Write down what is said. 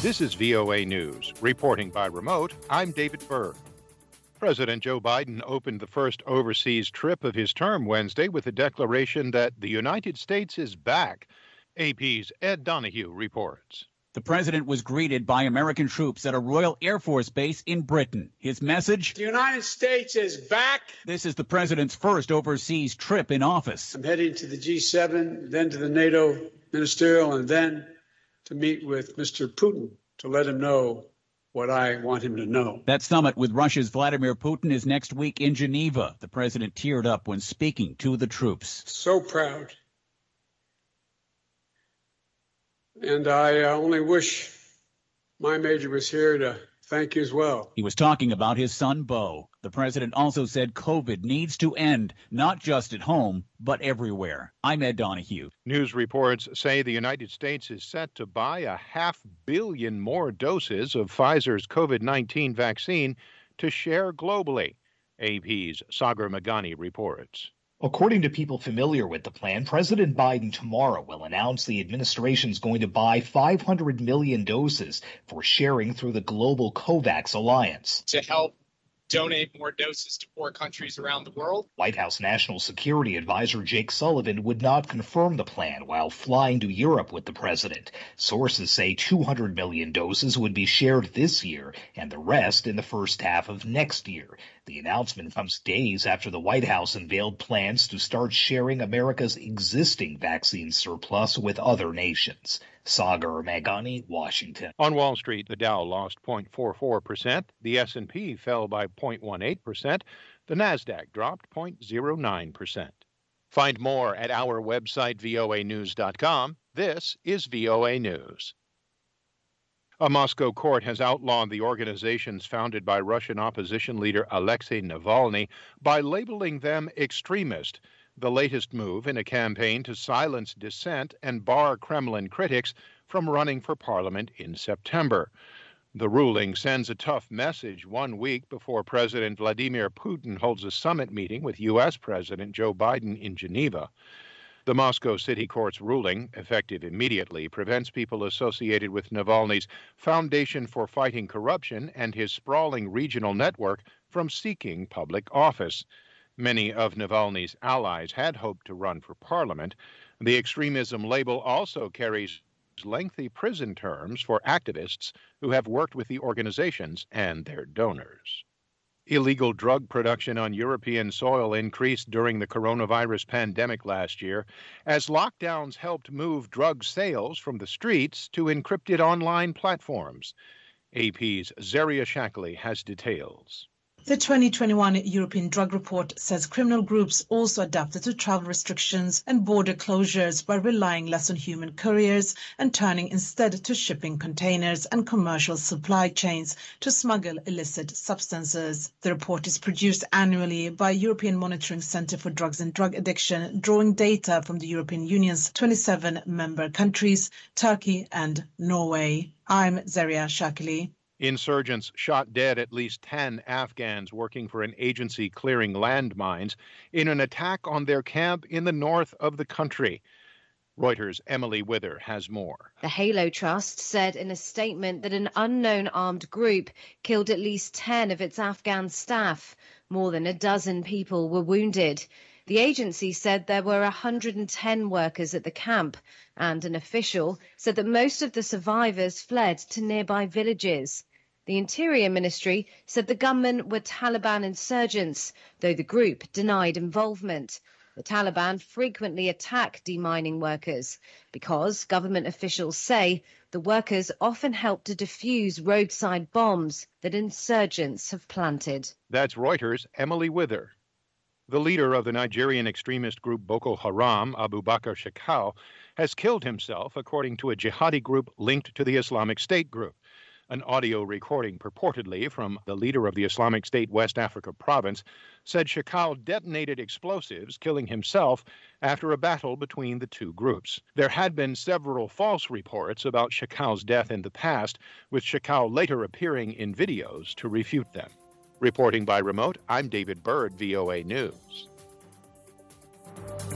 This is VOA News. Reporting by remote, I'm David Byrd. President Joe Biden opened the first overseas trip of his term Wednesday with a declaration that the United States is back. AP's Ed Donahue reports. The president was greeted by American troops at a Royal Air Force base in Britain. His message? The United States is back. This is the president's first overseas trip in office. I'm heading to the G7, then to the NATO ministerial, and then to meet with Mr. Putin to let him know what I want him to know. That summit with Russia's Vladimir Putin is next week in Geneva. The president teared up when speaking to the troops. So proud. And I only wish my major was here to thank you as well. He was talking about his son, Beau. The president also said COVID needs to end, not just at home, but everywhere. I'm Ed Donahue. News reports say the United States is set to buy 500 million more doses of Pfizer's COVID-19 vaccine to share globally. AP's Sagar Meghani reports. According to people familiar with the plan, President Biden tomorrow will announce the administration's going to buy 500 million doses for sharing through the global COVAX alliance. To help donate more doses to poor countries around the world. White House National Security Advisor Jake Sullivan would not confirm the plan while flying to Europe with the president. Sources say 200 million doses would be shared this year and the rest in the first half of next year. The announcement comes days after the White House unveiled plans to start sharing America's existing vaccine surplus with other nations. Sagar Meghani, Washington. On Wall Street, the Dow lost 0.44%, the S&P fell by 0.18%, the Nasdaq dropped 0.09%. Find more at our website voanews.com. This is VOA News. A Moscow court has outlawed the organizations founded by Russian opposition leader Alexei Navalny by labeling them extremist, the latest move in a campaign to silence dissent and bar Kremlin critics from running for parliament in September. The ruling sends a tough message 1 week before President Vladimir Putin holds a summit meeting with U.S. President Joe Biden in Geneva. The Moscow City Court's ruling, effective immediately, prevents people associated with Navalny's Foundation for Fighting Corruption and his sprawling regional network from seeking public office. Many of Navalny's allies had hoped to run for parliament. The extremism label also carries lengthy prison terms for activists who have worked with the organizations and their donors. Illegal drug production on European soil increased during the coronavirus pandemic last year as lockdowns helped move drug sales from the streets to encrypted online platforms. AP's Zaria Shackley has details. The 2021 European Drug Report says criminal groups also adapted to travel restrictions and border closures by relying less on human couriers and turning instead to shipping containers and commercial supply chains to smuggle illicit substances. The report is produced annually by European Monitoring Centre for Drugs and Drug Addiction, drawing data from the European Union's 27 member countries, Turkey and Norway. I'm Zaria Shackley. Insurgents shot dead at least 10 Afghans working for an agency clearing landmines in an attack on their camp in the north of the country. Reuters' Emily Wither has more. The Halo Trust said in a statement that an unknown armed group killed at least 10 of its Afghan staff. More than a dozen people were wounded. The agency said there were 110 workers at the camp, and an official said that most of the survivors fled to nearby villages. The Interior Ministry said the gunmen were Taliban insurgents, though the group denied involvement. The Taliban frequently attack demining workers because government officials say the workers often help to defuse roadside bombs that insurgents have planted. That's Reuters' Emily Wither. The leader of the Nigerian extremist group Boko Haram, Abubakar Shekau, has killed himself, according to a jihadi group linked to the Islamic State group. An audio recording purportedly from the leader of the Islamic State West Africa province said Shekau detonated explosives, killing himself after a battle between the two groups. There had been several false reports about Shekau's death in the past, with Shekau later appearing in videos to refute them. Reporting by remote, I'm David Byrd, VOA News.